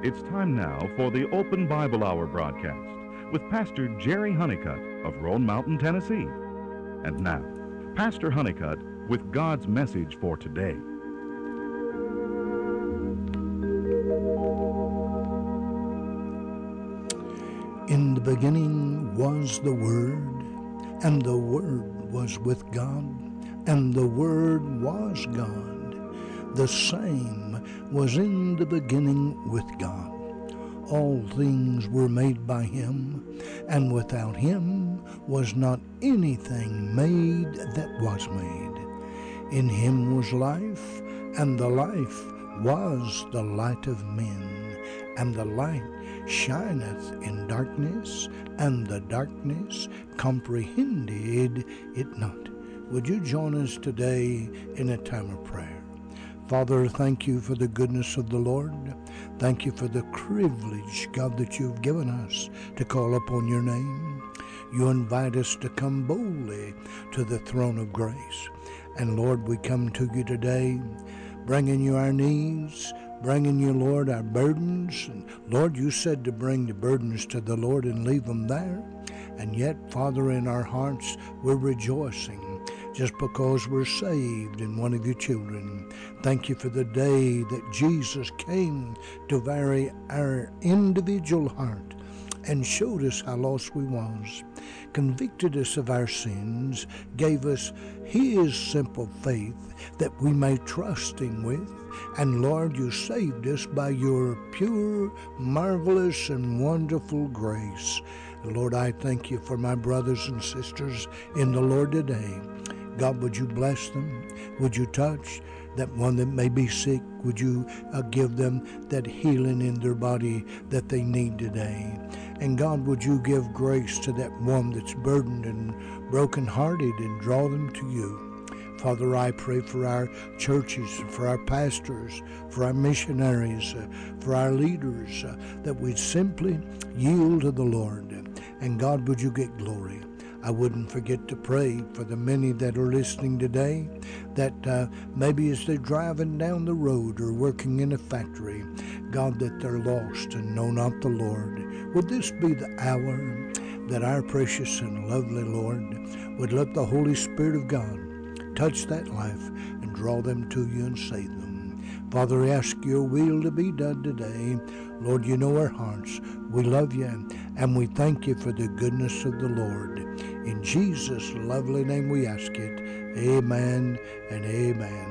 It's time now for the Open Bible Hour broadcast with Pastor Jerry Honeycutt of Roan Mountain, Tennessee. And now, Pastor Honeycutt with God's message for today. In the beginning was the Word, and the Word was with God, and the Word was God. The same was in the beginning with God. All things were made by Him, and without Him was not anything made that was made. In Him was life, and the life was the light of men. And the light shineth in darkness, and the darkness comprehended it not. Would you join us today in a time of prayer? Father, thank you for the goodness of the Lord. Thank you for the privilege, God, that you've given us to call upon your name. You invite us to come boldly to the throne of grace. And Lord, we come to you today, bringing you our needs, bringing you, Lord, our burdens. And Lord, you said to bring the burdens to the Lord and leave them there. And yet, Father, in our hearts, we're rejoicing just because we're saved in one of your children. Thank you for the day that Jesus came to vary our individual heart and showed us how lost we was, convicted us of our sins, gave us his simple faith that we may trust him with. And Lord, you saved us by your pure, marvelous, and wonderful grace. Lord, I thank you for my brothers and sisters in the Lord today. God, would you bless them? Would you touch that one that may be sick? Would you give them that healing in their body that they need today? And God, would you give grace to that one that's burdened and brokenhearted and draw them to you? Father, I pray for our churches, for our pastors, for our missionaries, for our leaders, that we'd simply yield to the Lord. And God, would you get glory? I wouldn't forget to pray for the many that are listening today, that maybe as they're driving down the road or working in a factory, God, that they're lost and know not the Lord. Would this be the hour that our precious and lovely Lord would let the Holy Spirit of God touch that life and draw them to you and save them? Father, I ask your will to be done today. Lord, you know our hearts. We love you, and we thank you for the goodness of the Lord. In Jesus' lovely name we ask it. Amen and amen.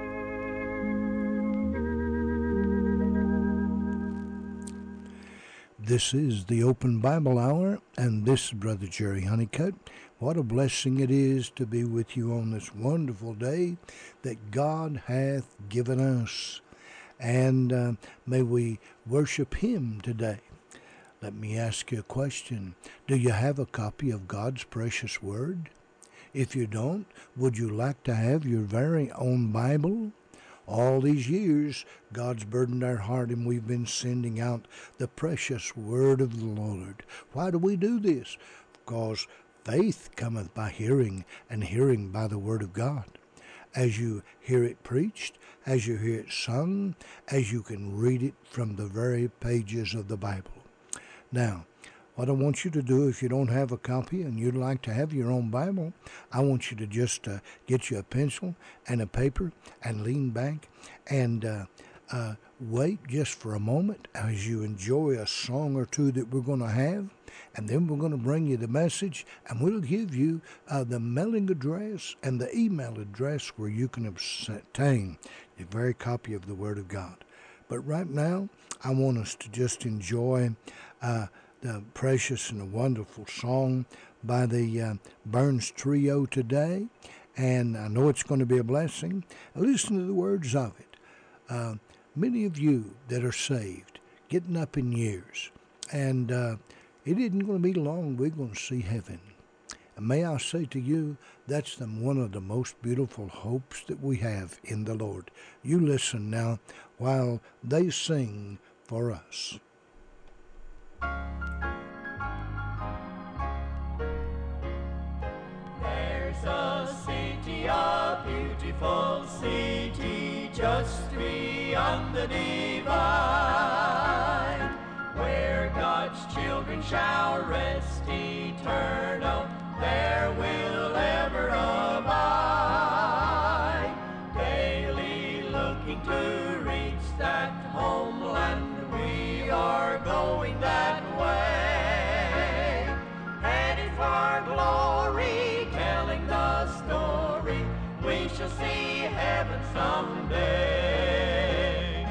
This is the Open Bible Hour, and this is Brother Jerry Honeycutt. What a blessing it is to be with you on this wonderful day that God hath given us. And may we worship him today. Let me ask you a question. Do you have a copy of God's precious word? If you don't, would you like to have your very own Bible? All these years, God's burdened our heart, and we've been sending out the precious word of the Lord. Why do we do this? Because faith cometh by hearing, and hearing by the word of God. As you hear it preached, as you hear it sung, as you can read it from the very pages of the Bible. Now, what I want you to do, if you don't have a copy and you'd like to have your own Bible, I want you to just get you a pencil and a paper and lean back and wait just for a moment as you enjoy a song or two that we're going to have. And then we're going to bring you the message, and we'll give you the mailing address and the email address where you can obtain a very copy of the Word of God. But right now, I want us to just enjoy the precious and wonderful song by the Burns Trio today, and I know it's going to be a blessing. Listen to the words of it. Many of you that are saved, getting up in years, and it isn't going to be long, we're going to see heaven. And may I say to you, that's one of the most beautiful hopes that we have in the Lord. You listen now while they sing for us. There's a city, a beautiful city, just beyond the divide. shall rest eternal, there will ever abide. Daily looking to reach that homeland, we are going that way. Headed for glory, telling the story, we shall see heaven someday.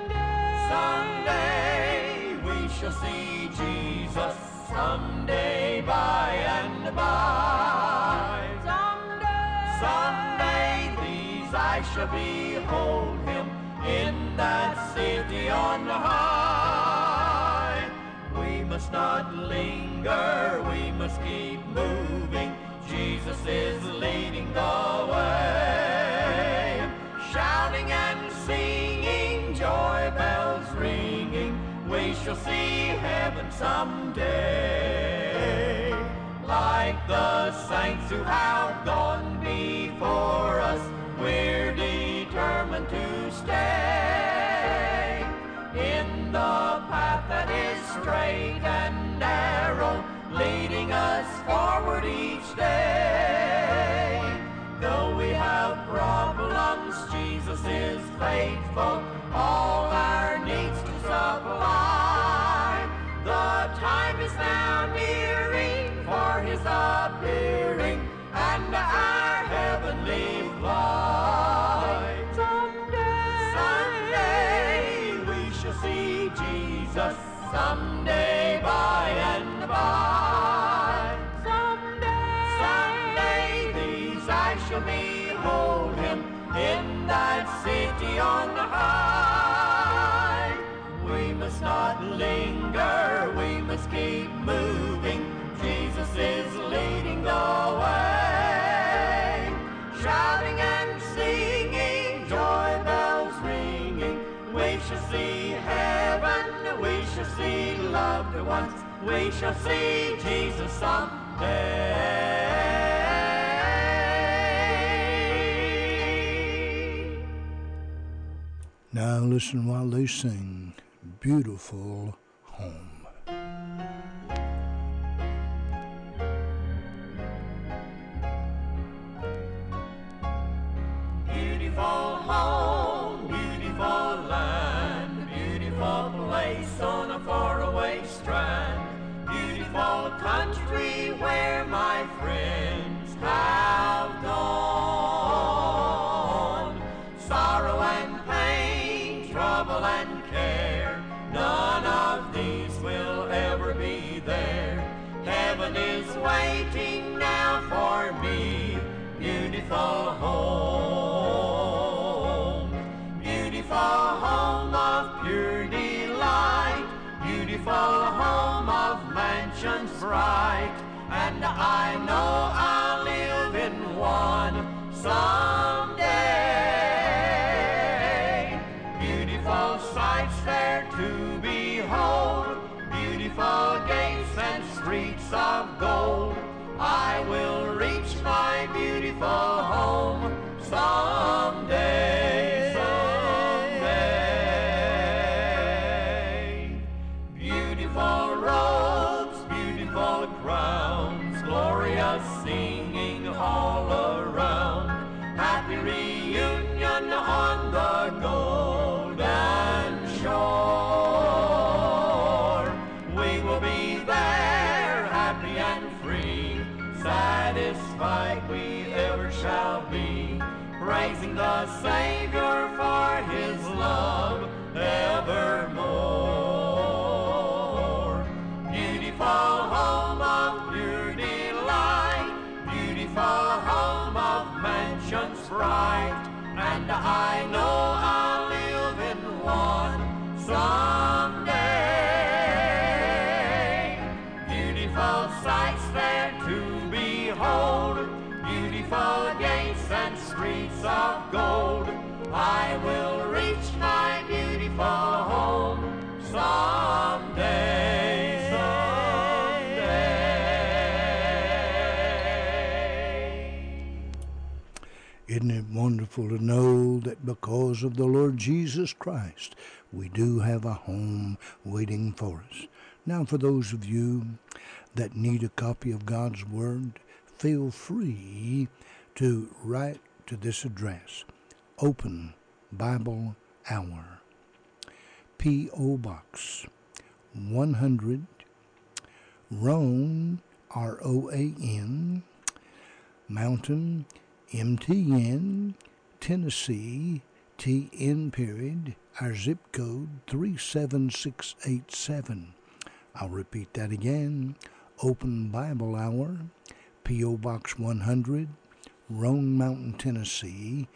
Someday we shall see Jesus, someday by and by. Someday these eyes shall behold him in that city on high. We must not linger, we must keep moving. Jesus is leading the way. Shouting and singing, joy bells ringing, we shall see heaven someday. Like the saints who have gone before us, we're determined to stay in the path that is straight and narrow, leading us forward each day. Though we have problems, Jesus is faithful, all our needs to supply. The time is now nearing for his appearing and our heavenly flight. Someday we shall see Jesus, someday by and by. Someday these eyes shall behold him in that city on high. We must not linger, we must keep moving. Jesus is leading the way. Shouting and singing, joy bells ringing, we shall see heaven, we shall see loved ones, we shall see Jesus someday. Now listen while they sing Beautiful Home. Beautiful home, beautiful land, beautiful place on a faraway strand, beautiful country where my friends have gone. Sorrow and pain, trouble and care, none of these will ever be there. Heaven is waiting now for me, beautiful home. Beautiful home of pure delight, beautiful home of mansions bright, and I know I'll live in one someday. Beautiful sights there to behold, beautiful gates and streets of gold. I will reach my beautiful home someday, someday. Beautiful robes, beautiful crowns, glorious singing all around. Happy reunion on the golden shore. We will be there, happy and free, satisfied we ever shall be, praising the Savior for his love evermore. Beautiful home of pure delight, beautiful home of mansions bright, and I know I'll live in one someday. Beautiful sights there to behold, beautiful gates and streets of gold. I will reach my beautiful home someday, someday. Isn't it wonderful to know that because of the Lord Jesus Christ, we do have a home waiting for us? Now, for those of you that need a copy of God's Word, feel free to write to this address, Open Bible Hour, P.O. Box 100, Roan, R-O-A-N, Mountain, M-T-N, Tennessee, T-N period, our zip code 37687. I'll repeat that again. Open Bible Hour, P.O. Box 100, Roan Mountain, Tennessee,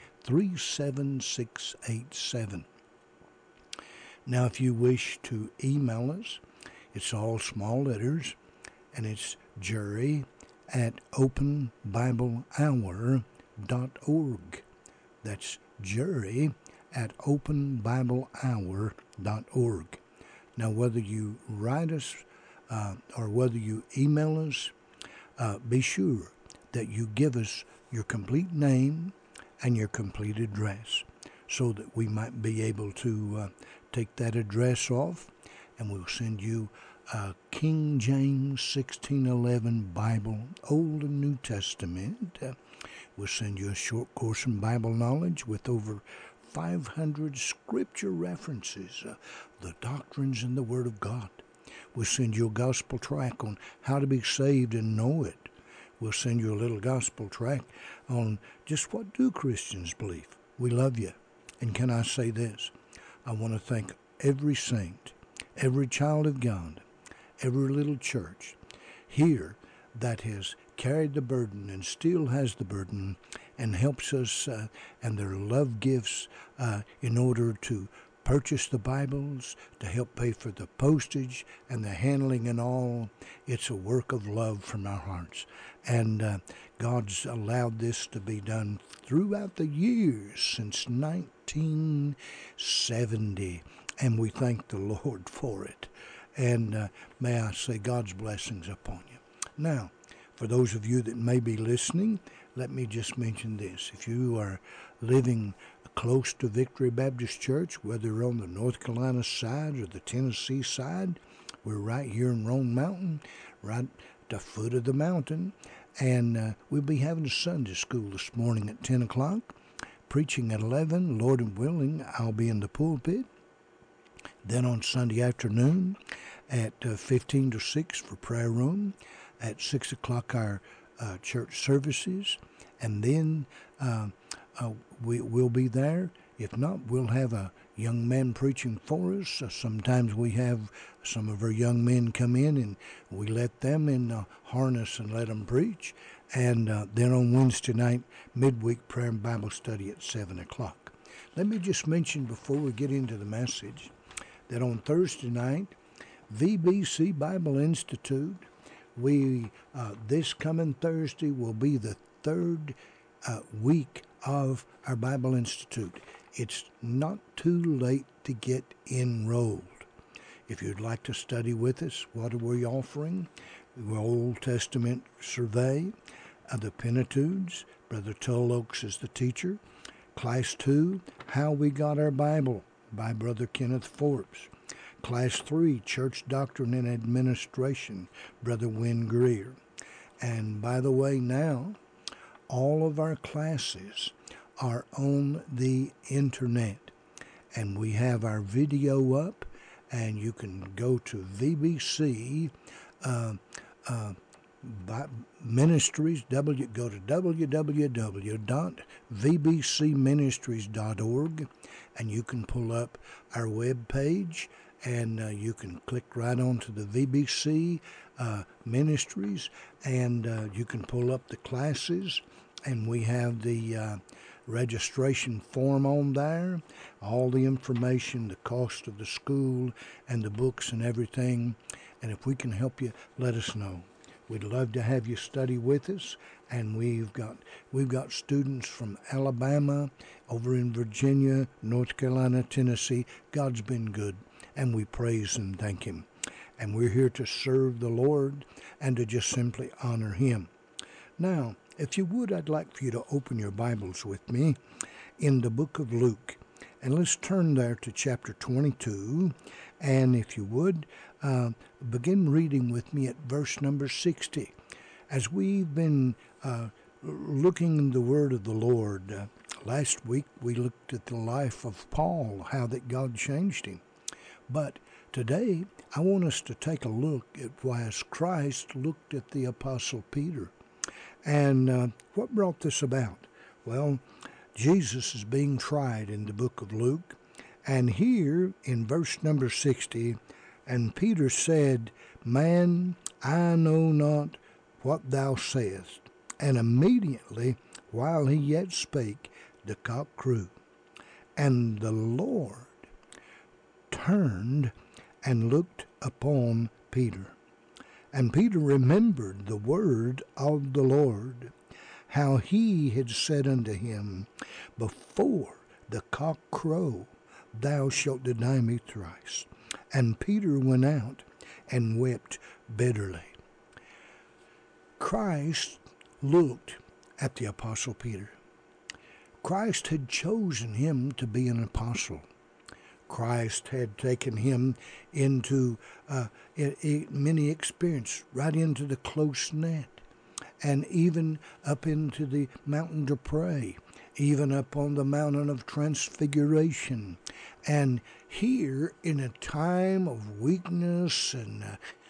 37687. Now, if you wish to email us, it's all small letters, and it's jury@openbiblehour.org. That's jury@openbiblehour.org. Now, whether you write us or whether you email us, be sure that you give us your complete name and your complete address so that we might be able to take that address off, and we'll send you a King James 1611 Bible, Old and New Testament. We'll send you a short course in Bible knowledge with over 500 scripture references, the doctrines in the Word of God. We'll send you a gospel tract on how to be saved and know it. We'll send you a little gospel tract on just what do Christians believe. We love you. And can I say this? I want to thank every saint, every child of God, every little church here that has carried the burden and still has the burden and helps us and their love gifts in order to purchase the Bibles, to help pay for the postage and the handling and all. It's a work of love from our hearts. And God's allowed this to be done throughout the years since 1970. And we thank the Lord for it. And may I say God's blessings upon you. Now, for those of you that may be listening, let me just mention this. If you are living close to Victory Baptist Church, whether on the North Carolina side or the Tennessee side, we're right here in Roan Mountain, right at the foot of the mountain. And we'll be having Sunday school this morning at 10 o'clock, preaching at 11. Lord willing, I'll be in the pulpit. Then on Sunday afternoon at 15 to 6 for prayer room. At 6 o'clock our church services. And then we'll be there. If not, we'll have a young man preaching for us. Sometimes we have some of our young men come in and we let them in the harness and let them preach. And then on Wednesday night, midweek prayer and Bible study at 7 o'clock. Let me just mention before we get into the message that on Thursday night, VBC Bible Institute, we this coming Thursday will be the third week of our Bible Institute. It's not too late to get enrolled. If you'd like to study with us, what are we offering? The Old Testament survey, the Pentateuch, Brother Tull Oaks is the teacher. Class 2, How We Got Our Bible by Brother Kenneth Forbes. Class 3, Church Doctrine and Administration, Brother Wynn Greer. And by the way, now, all of our classes are on the internet. And we have our video up, and you can go to VBC Ministries, go to www.vbcministries.org, and you can pull up our web page, and you can click right onto the VBC Ministries, and you can pull up the classes, and we have the registration form on there, all the information, the cost of the school, and the books and everything. And if we can help you, let us know. We'd love to have you study with us, and we've got students from Alabama, over in Virginia, North Carolina, Tennessee. God's been good, and we praise and thank Him. And we're here to serve the Lord and to just simply honor Him. Now, if you would, I'd like for you to open your Bibles with me in the book of Luke. And let's turn there to chapter 22, And if you would, begin reading with me at verse number 60. As we've been looking in the Word of the Lord, last week we looked at the life of Paul, how that God changed him. But today I want us to take a look at why Christ looked at the Apostle Peter. And what brought this about? Well, Jesus is being tried in the book of Luke. And here in verse number 60, and Peter said, Man, I know not what thou sayest. And immediately, while he yet spake, the cock crew. And the Lord turned and looked upon Peter. And Peter remembered the word of the Lord, how he had said unto him, Before the cock crow, thou shalt deny me thrice. And Peter went out and wept bitterly. Christ looked at the Apostle Peter. Christ had chosen him to be an apostle. Christ had taken him into many experience, right into the close net, and even up into the mountain to pray, even up on the mountain of transfiguration. And here, in a time of weakness, and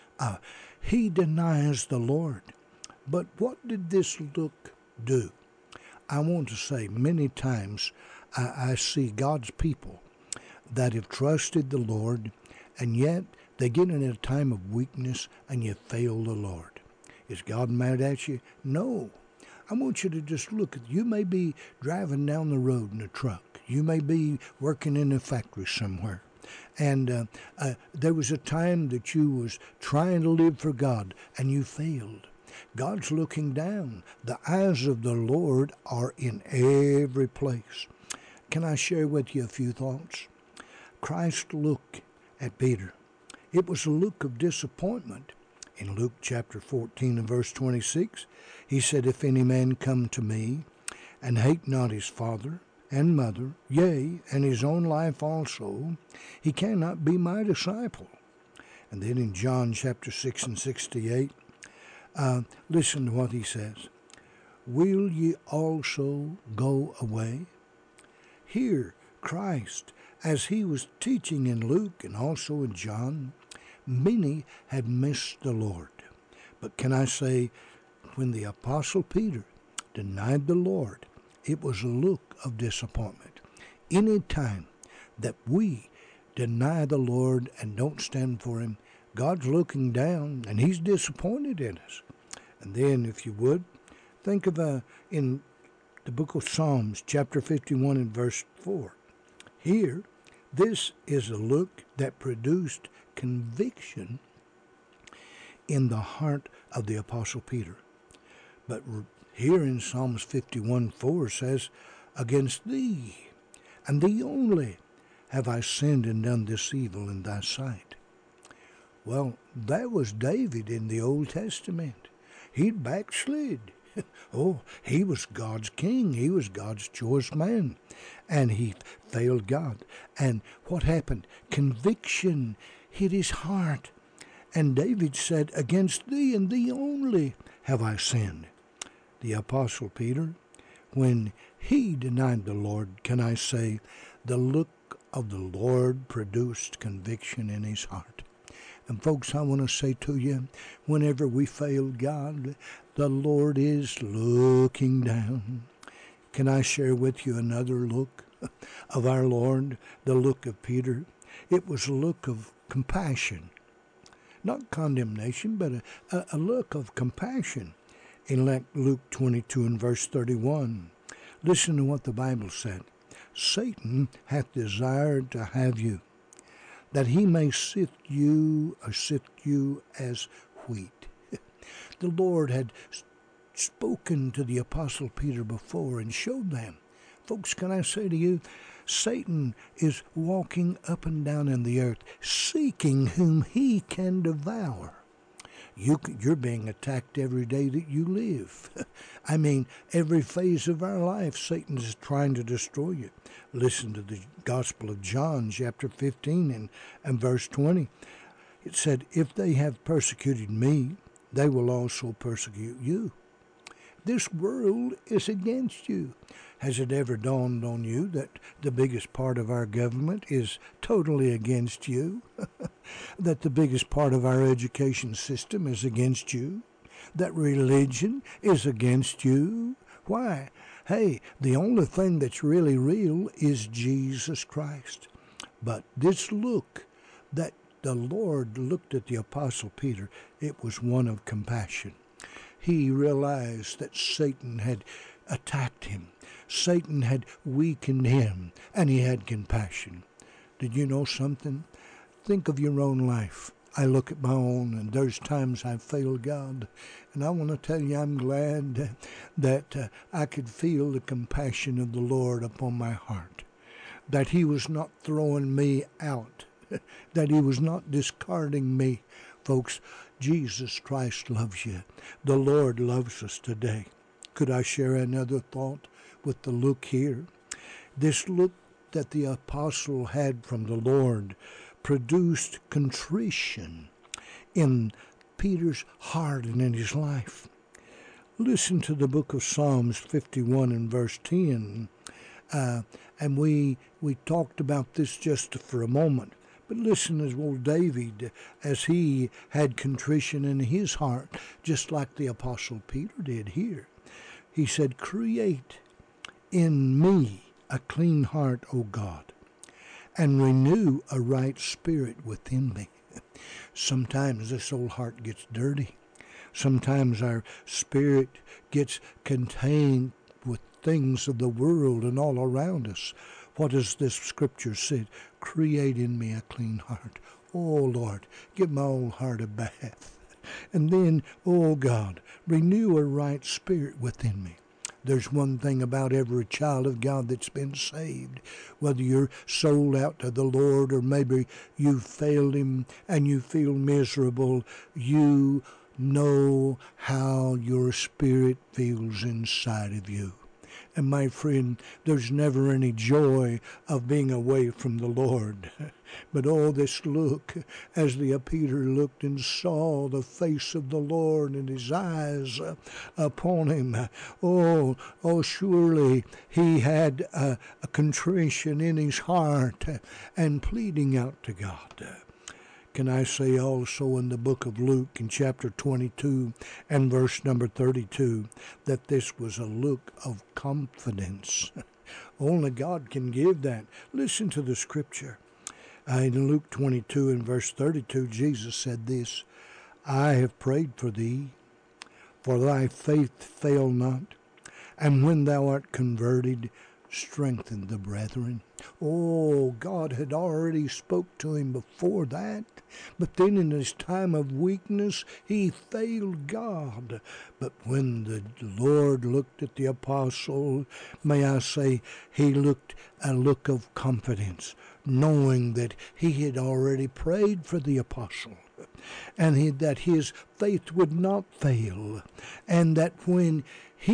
he denies the Lord. But what did this look do? I want to say many times I see God's people that have trusted the Lord, and yet they get in a time of weakness and you fail the Lord. Is God mad at you? No. I want you to just look at, you may be driving down the road in a truck. You may be working in a factory somewhere. And there was a time that you was trying to live for God and you failed. God's looking down. The eyes of the Lord are in every place. Can I share with you a few thoughts? Christ looked at Peter. It was a look of disappointment. In Luke chapter 14 and verse 26, he said, If any man come to me, and hate not his father and mother, yea, and his own life also, he cannot be my disciple. And then in John chapter 6 and 68, listen to what he says. Will ye also go away? Here, Christ, as he was teaching in Luke and also in John, many had missed the Lord. But can I say, when the Apostle Peter denied the Lord, it was a look of disappointment. Any time that we deny the Lord and don't stand for him, God's looking down and he's disappointed in us. And then, if you would, think of in the book of Psalms, chapter 51 and verse 4. Here, this is a look that produced conviction in the heart of the Apostle Peter. But here in Psalms 51:4 says, Against thee, and thee only, have I sinned and done this evil in thy sight. Well, that was David in the Old Testament. He'd backslid. Oh, he was God's king. He was God's choice man. And he failed God. And what happened? Conviction hit his heart. And David said, Against thee and thee only have I sinned. The Apostle Peter, when he denied the Lord, can I say, the look of the Lord produced conviction in his heart. And folks, I want to say to you, whenever we fail God, the Lord is looking down. Can I share with you another look of our Lord, the look of Peter? It was a look of compassion. Not condemnation, but a look of compassion. In Luke 22 and verse 31, listen to what the Bible said. Satan hath desired to have you, that he may sift you as wheat. The Lord had spoken to the Apostle Peter before and showed them. Folks, can I say to you, Satan is walking up and down in the earth, seeking whom he can devour. You're being attacked every day that you live. I mean, every phase of our life, Satan is trying to destroy you. Listen to the Gospel of John, chapter 15 and verse 20. It said, if they have persecuted me, they will also persecute you. This world is against you. Has it ever dawned on you that the biggest part of our government is totally against you? That the biggest part of our education system is against you? That religion is against you? Why? Hey, the only thing that's really real is Jesus Christ. But this look that the Lord looked at the Apostle Peter, it was one of compassion. He realized that Satan had attacked him. Satan had weakened him, and he had compassion. Did you know something? Think of your own life. I look at my own, and there's times I've failed God. And I want to tell you, I'm glad that I could feel the compassion of the Lord upon my heart. That he was not throwing me out. That he was not discarding me. Folks, Jesus Christ loves you. The Lord loves us today. Could I share another thought with the look here? This look that the apostle had from the Lord produced contrition in Peter's heart and in his life. Listen to the book of Psalms 51 and verse 10. And we talked about this just for a moment. But listen as old David, as he had contrition in his heart, just like the Apostle Peter did here. He said, create in me a clean heart, O God, and renew a right spirit within me. Sometimes this old heart gets dirty. Sometimes our spirit gets contained with things of the world and all around us. What does this scripture say? Create in me a clean heart. Oh, Lord, give my old heart a bath. And then, oh God, renew a right spirit within me. There's one thing about every child of God that's been saved. Whether you're sold out to the Lord or maybe you've failed him and you feel miserable, you know how your spirit feels inside of you. And my friend, there's never any joy of being away from the Lord. But oh, this look, as the Peter looked and saw the face of the Lord and his eyes upon him, oh, surely he had a contrition in his heart and pleading out to God. Can I say also in the book of Luke in chapter 22 and verse number 32 that this was a look of confidence. Only God can give that. Listen to the scripture. In Luke 22 and verse 32, Jesus said this, I have prayed for thee, for thy faith fail not, and when thou art converted, strengthen the brethren. Oh, God had already spoke to him before that, but then in his time of weakness, he failed God. But when the Lord looked at the apostle, may I say, he looked a look of confidence, knowing that he had already prayed for the apostle, and that his faith would not fail, and that when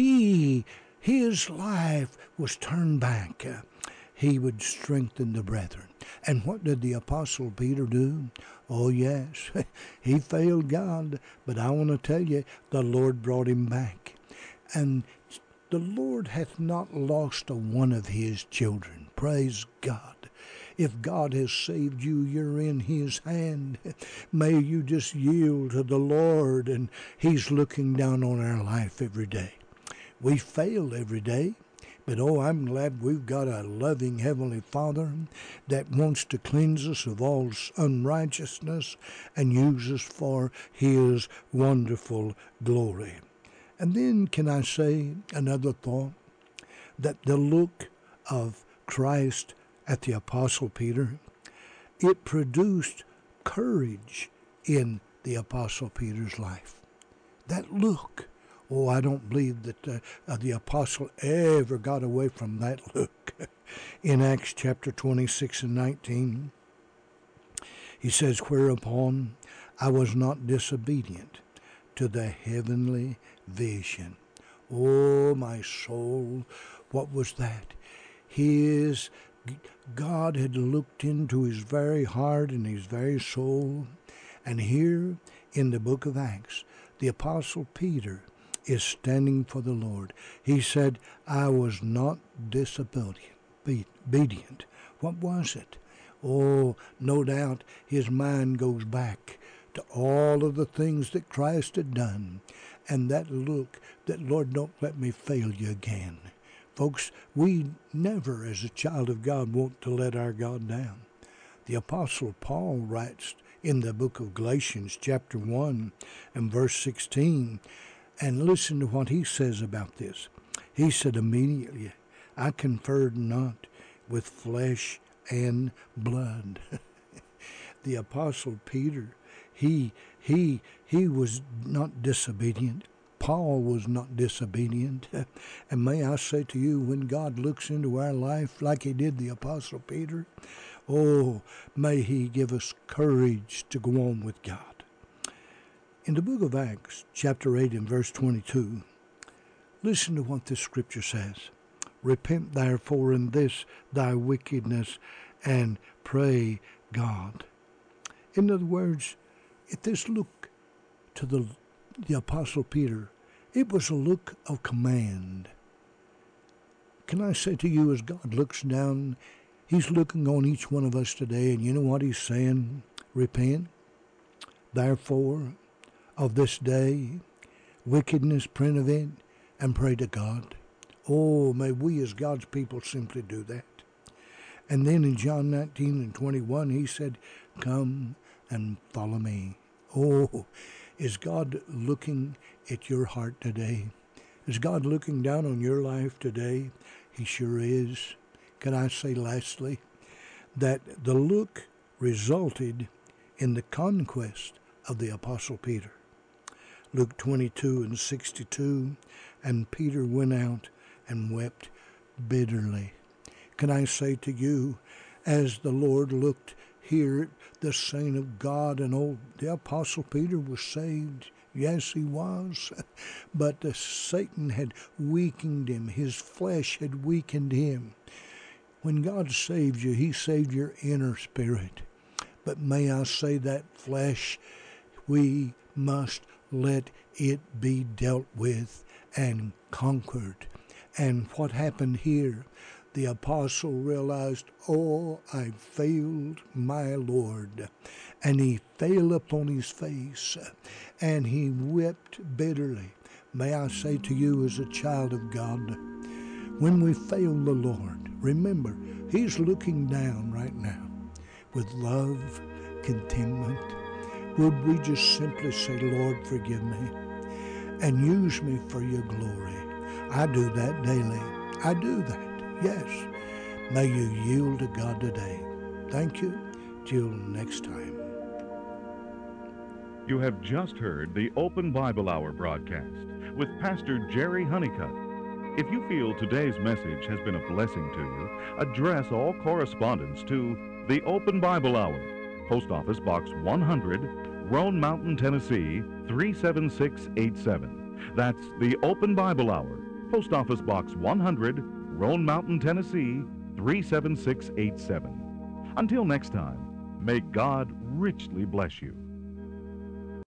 his life was turned back, he would strengthen the brethren. And what did the Apostle Peter do? Oh, yes, he failed God, but I want to tell you, the Lord brought him back. And the Lord hath not lost a one of his children. Praise God. If God has saved you, you're in his hand. May you just yield to the Lord, and he's looking down on our life every day. We fail every day, but oh, I'm glad we've got a loving Heavenly Father that wants to cleanse us of all unrighteousness and use us for his wonderful glory. And then can I say another thought? That the look of Christ at the Apostle Peter, it produced courage in the Apostle Peter's life. That look. Oh, I don't believe that the apostle ever got away from that look. In Acts chapter 26 and 19, he says, whereupon I was not disobedient to the heavenly vision. Oh, my soul, what was that? God had looked into his very heart and his very soul. And here in the book of Acts, the Apostle Peter is standing for the Lord. He said, I was not disobedient. What was it? Oh, no doubt his mind goes back to all of the things that Christ had done, and that look that, Lord, don't let me fail you again. Folks, we never, as a child of God, want to let our God down. The Apostle Paul writes in the book of Galatians, chapter 1 and verse 16, and listen to what he says about this. He said, immediately, I conferred not with flesh and blood. The Apostle Peter, he was not disobedient. Paul was not disobedient. And may I say to you, when God looks into our life like he did the Apostle Peter, oh, may he give us courage to go on with God. In the book of Acts, chapter 8 and verse 22, listen to what this scripture says. Repent therefore in this thy wickedness, and pray God. In other words, if this look to the Apostle Peter, it was a look of command. Can I say to you, as God looks down, he's looking on each one of us today, and you know what he's saying? Repent, therefore, of this day, wickedness, prevent, and pray to God. Oh, may we as God's people simply do that. And then in John 19 and 21, he said, come and follow me. Oh, is God looking at your heart today? Is God looking down on your life today? He sure is. Can I say lastly, that the look resulted in the conquest of the Apostle Peter. Luke 22 and 62, and Peter went out and wept bitterly. Can I say to you, as the Lord looked here at the saint of God, and the Apostle Peter was saved. Yes, he was. But Satan had weakened him. His flesh had weakened him. When God saved you, he saved your inner spirit. But may I say that flesh, we must let it be dealt with and conquered. And what happened here? The apostle realized, oh, I failed my Lord. And he fell upon his face, and he wept bitterly. May I say to you as a child of God, when we fail the Lord, remember, he's looking down right now with love, contentment. Would we just simply say, Lord, forgive me and use me for your glory? I do that daily. I do that. Yes. May you yield to God today. Thank you. Till next time. You have just heard the Open Bible Hour broadcast with Pastor Jerry Honeycutt. If you feel today's message has been a blessing to you, address all correspondence to the Open Bible Hour, Post Office Box 100, Roan Mountain, Tennessee 37687. That's the Open Bible Hour, Post Office Box 100, Roan Mountain, Tennessee 37687. Until next time, may God richly bless you.